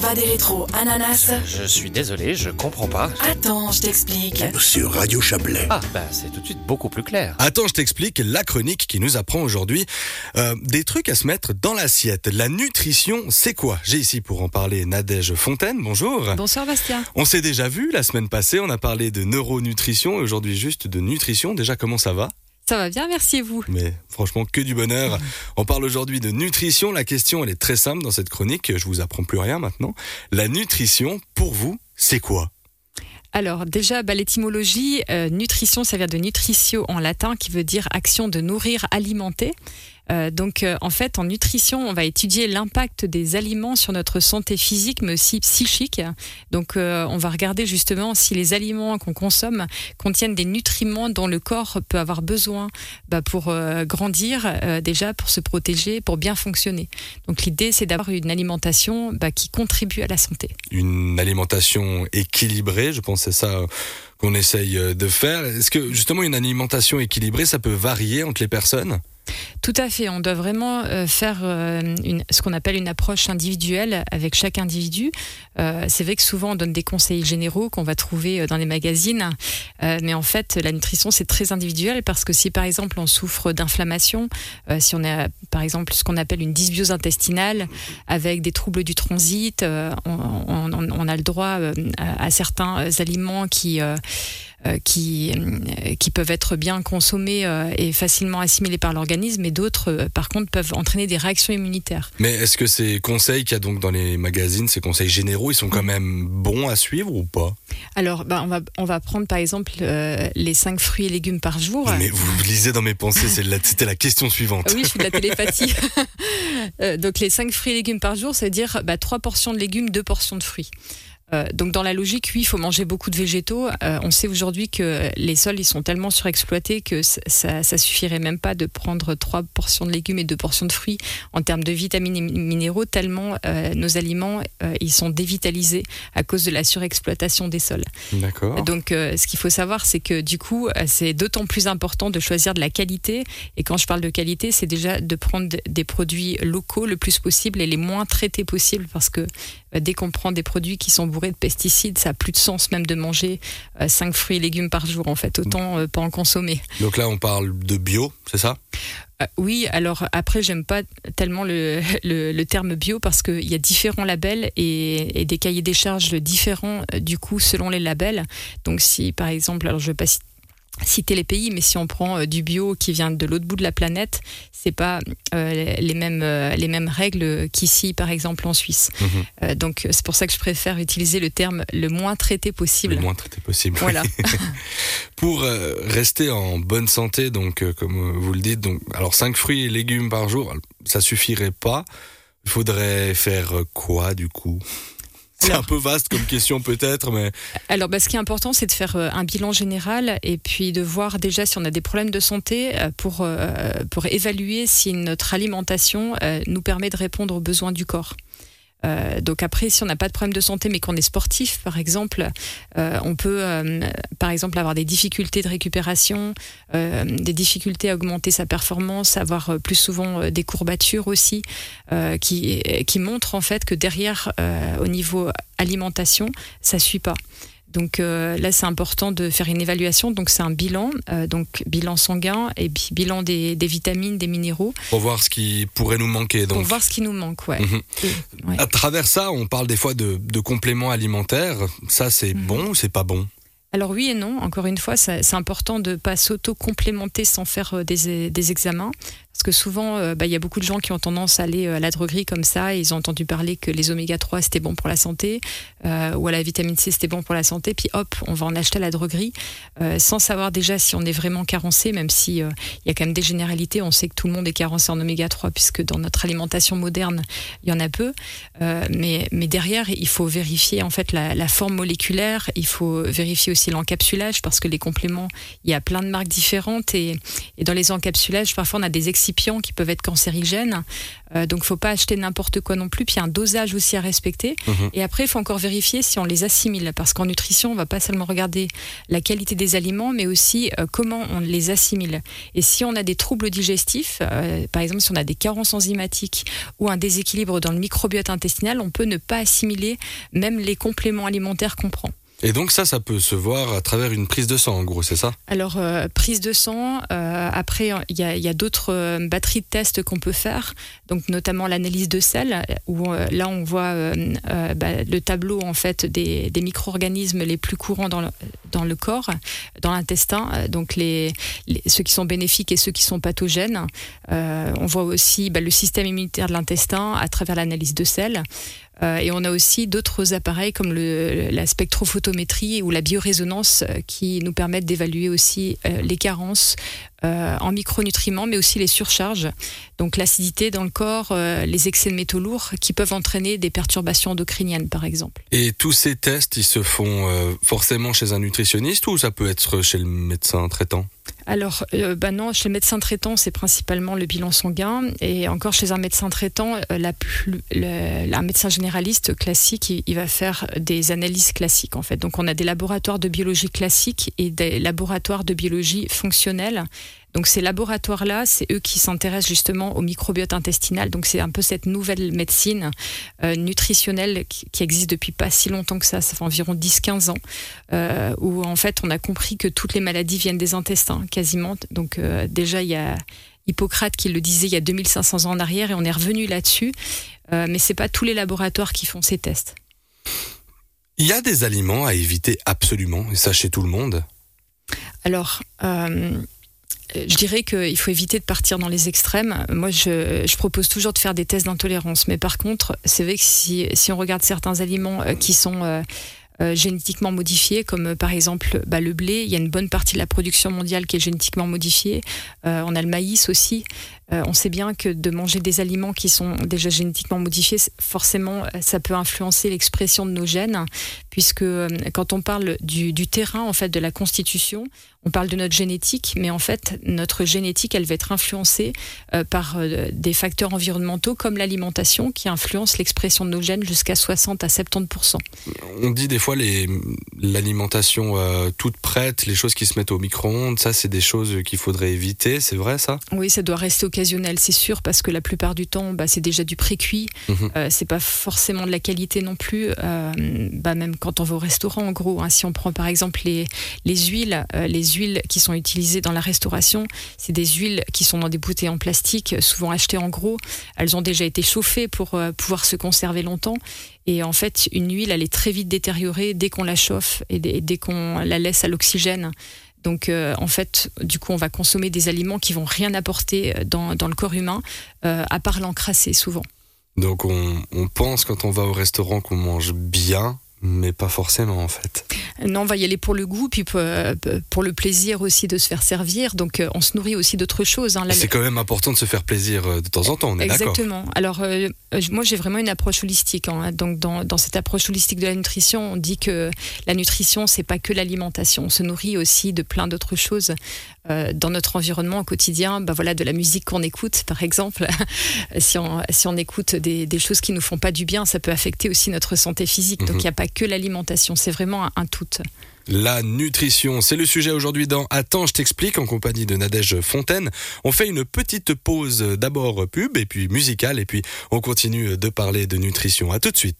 Pas des rétros, ananas. Je suis désolé, je comprends pas. Attends, je t'explique. Sur Radio Chablais. Ah, c'est tout de suite beaucoup plus clair. Attends, je t'explique la chronique qui nous apprend aujourd'hui des trucs à se mettre dans l'assiette. La nutrition, c'est quoi ? J'ai ici pour en parler Nadège Fontaine, bonjour. Bonsoir Bastien. On s'est déjà vu la semaine passée, on a parlé de neuronutrition et aujourd'hui juste de nutrition. Déjà, comment ça va ? Ça va bien, merci et vous. Mais franchement, que du bonheur. On parle aujourd'hui de nutrition. La question, elle est très simple dans cette chronique. Je vous apprends plus rien maintenant. La nutrition, pour vous, c'est quoi ? Alors déjà, l'étymologie, nutrition, ça vient de nutritio en latin, qui veut dire action de nourrir, alimenter. En fait, en nutrition, on va étudier l'impact des aliments sur notre santé physique, mais aussi psychique. Donc, on va regarder justement si les aliments qu'on consomme contiennent des nutriments dont le corps peut avoir besoin pour grandir, déjà pour se protéger, pour bien fonctionner. Donc, l'idée, c'est d'avoir une alimentation qui contribue à la santé. Une alimentation équilibrée, je pense que c'est ça qu'on essaye de faire. Est-ce que justement une alimentation équilibrée, ça peut varier entre les personnes ? Tout à fait, on doit vraiment faire ce qu'on appelle une approche individuelle avec chaque individu. C'est vrai que souvent on donne des conseils généraux qu'on va trouver dans les magazines, mais en fait la nutrition c'est très individuel parce que si par exemple on souffre d'inflammation, si on a par exemple ce qu'on appelle une dysbiose intestinale avec des troubles du transit, on a le droit à certains aliments qui peuvent être bien consommés et facilement assimilés par l'organisme, et d'autres, par contre, peuvent entraîner des réactions immunitaires. Mais est-ce que ces conseils qu'il y a donc dans les magazines, ces conseils généraux, ils sont quand même bons à suivre ou pas ? Alors, on va prendre par exemple les 5 fruits et légumes par jour. Mais vous lisez dans mes pensées, c'était la question suivante. Oui, je fais de la télépathie. Donc les 5 fruits et légumes par jour, ça veut dire 3 portions de légumes, 2 portions de fruits. Donc dans la logique, oui, il faut manger beaucoup de végétaux. On sait aujourd'hui que les sols ils sont tellement surexploités que ça suffirait même pas de prendre 3 portions de légumes et 2 portions de fruits en termes de vitamines et minéraux, tellement nos aliments ils sont dévitalisés à cause de la surexploitation des sols. D'accord. Donc ce qu'il faut savoir, c'est que du coup, c'est d'autant plus important de choisir de la qualité. Et quand je parle de qualité, c'est déjà de prendre des produits locaux le plus possible et les moins traités possible, parce que dès qu'on prend des produits qui sont bourrés de pesticides, ça n'a plus de sens même de manger 5 fruits et légumes par jour, en fait. Autant pas en consommer. Donc là, on parle de bio, c'est ça ? Oui, alors après, j'aime pas tellement le terme bio parce qu'il y a différents labels et des cahiers des charges différents, du coup, selon les labels. Donc si, par exemple, alors je ne vais pas citer les pays, mais si on prend du bio qui vient de l'autre bout de la planète, c'est pas les mêmes règles qu'ici, par exemple en Suisse. Donc c'est pour ça que je préfère utiliser le terme le moins traité possible. Le moins traité possible. Voilà. Pour rester en bonne santé, donc comme vous le dites, donc alors 5 fruits et légumes par jour, ça suffirait pas. Il faudrait faire quoi du coup ? C'est un peu vaste comme question peut-être, mais... Alors, ce qui est important, c'est de faire un bilan général et puis de voir déjà si on a des problèmes de santé pour évaluer si notre alimentation nous permet de répondre aux besoins du corps. Donc après, si on n'a pas de problème de santé mais qu'on est sportif, par exemple, on peut par exemple avoir des difficultés de récupération, des difficultés à augmenter sa performance, avoir plus souvent des courbatures aussi, qui montrent en fait que derrière, au niveau alimentation, ça suit pas. Donc là, c'est important de faire une évaluation. Donc c'est un bilan, donc bilan sanguin et puis bilan des vitamines, des minéraux. Pour voir ce qui pourrait nous manquer. Donc. Pour voir ce qui nous manque, ouais. Ouais. À travers ça, on parle des fois de compléments alimentaires. Ça, c'est bon ou c'est pas bon ? Alors oui et non. Encore une fois, c'est important de ne pas s'auto-complémenter sans faire des examens. Parce que souvent, y a beaucoup de gens qui ont tendance à aller à la droguerie comme ça. Ils ont entendu parler que les oméga 3 c'était bon pour la santé, ou à la vitamine C c'était bon pour la santé. Puis hop, on va en acheter à la droguerie, sans savoir déjà si on est vraiment carencé, même si y a quand même des généralités. On sait que tout le monde est carencé en oméga 3, puisque dans notre alimentation moderne, il y en a peu. Mais derrière, il faut vérifier en fait la forme moléculaire. Il faut vérifier aussi l'encapsulage, parce que les compléments, il y a plein de marques différentes. Et dans les encapsulages, parfois on a des excès excipients qui peuvent être cancérigènes. Donc, il ne faut pas acheter n'importe quoi non plus. Puis, il y a un dosage aussi à respecter. Et après, il faut encore vérifier si on les assimile. Parce qu'en nutrition, on ne va pas seulement regarder la qualité des aliments, mais aussi comment on les assimile. Et si on a des troubles digestifs, par exemple, si on a des carences enzymatiques ou un déséquilibre dans le microbiote intestinal, on peut ne pas assimiler même les compléments alimentaires qu'on prend. Et donc ça peut se voir à travers une prise de sang, en gros, c'est ça ? Alors, prise de sang, après, il y a d'autres batteries de tests qu'on peut faire, donc notamment l'analyse de sel, où là, on voit le tableau en fait, des micro-organismes les plus courants dans le corps, dans l'intestin, donc ceux qui sont bénéfiques et ceux qui sont pathogènes. On voit aussi le système immunitaire de l'intestin à travers l'analyse de sel. Et on a aussi d'autres appareils comme la spectrophotométrie ou la biorésonance qui nous permettent d'évaluer aussi les carences en micronutriments, mais aussi les surcharges. Donc l'acidité dans le corps, les excès de métaux lourds qui peuvent entraîner des perturbations endocriniennes, par exemple. Et tous ces tests, ils se font forcément chez un nutritionniste ou ça peut être chez le médecin traitant ? Alors, non, chez le médecin traitant, c'est principalement le bilan sanguin. Et encore chez un médecin traitant, un médecin généraliste classique, il va faire des analyses classiques, en fait. Donc, on a des laboratoires de biologie classique et des laboratoires de biologie fonctionnelle. Donc ces laboratoires-là, c'est eux qui s'intéressent justement au microbiote intestinal. Donc c'est un peu cette nouvelle médecine nutritionnelle qui existe depuis pas si longtemps que ça fait environ 10-15 ans, où en fait on a compris que toutes les maladies viennent des intestins, quasiment. Donc déjà il y a Hippocrate qui le disait il y a 2500 ans en arrière et on est revenu là-dessus. Mais c'est pas tous les laboratoires qui font ces tests. Il y a des aliments à éviter absolument, et ça chez tout le monde ? Alors... je dirais qu'il faut éviter de partir dans les extrêmes. Moi, je propose toujours de faire des tests d'intolérance. Mais par contre, c'est vrai que si on regarde certains aliments qui sont génétiquement modifiés, comme par exemple le blé, il y a une bonne partie de la production mondiale qui est génétiquement modifiée. On a le maïs aussi. On sait bien que de manger des aliments qui sont déjà génétiquement modifiés, forcément, ça peut influencer l'expression de nos gènes, puisque quand on parle du terrain, en fait, de la constitution, on parle de notre génétique, mais en fait, notre génétique, elle va être influencée par des facteurs environnementaux comme l'alimentation, qui influencent l'expression de nos gènes jusqu'à 60 à 70%. On dit des fois l'alimentation toute prête, les choses qui se mettent au micro-ondes, ça, c'est des choses qu'il faudrait éviter, c'est vrai ça ? Oui, ça doit rester occasionnel, c'est sûr, parce que la plupart du temps, c'est déjà du pré-cuit. C'est pas forcément de la qualité non plus. Même quand on va au restaurant, en gros, si on prend par exemple les huiles qui sont utilisées dans la restauration, c'est des huiles qui sont dans des bouteilles en plastique, souvent achetées en gros. Elles ont déjà été chauffées pour pouvoir se conserver longtemps. Et en fait, une huile, elle est très vite détériorée dès qu'on la chauffe et dès qu'on la laisse à l'oxygène. Donc, en fait, du coup, on va consommer des aliments qui vont rien apporter dans le corps humain, à part l'encrasser souvent. Donc, on pense quand on va au restaurant qu'on mange bien, mais pas forcément en fait. Non, on va y aller pour le goût, puis pour le plaisir aussi de se faire servir. Donc, on se nourrit aussi d'autres choses. C'est quand même important de se faire plaisir de temps en temps, on est d'accord ? Exactement. Alors, moi, j'ai vraiment une approche holistique. Donc, dans cette approche holistique de la nutrition, on dit que la nutrition, c'est pas que l'alimentation. On se nourrit aussi de plein d'autres choses dans notre environnement au quotidien. De la musique qu'on écoute, par exemple. Si on écoute des choses qui nous font pas du bien, ça peut affecter aussi notre santé physique. Donc, il n'y a pas que l'alimentation. C'est vraiment un tout. La nutrition, c'est le sujet aujourd'hui dans Attends, je t'explique en compagnie de Nadège Fontaine. On fait une petite pause, d'abord pub et puis musicale et puis on continue de parler de nutrition. À tout de suite.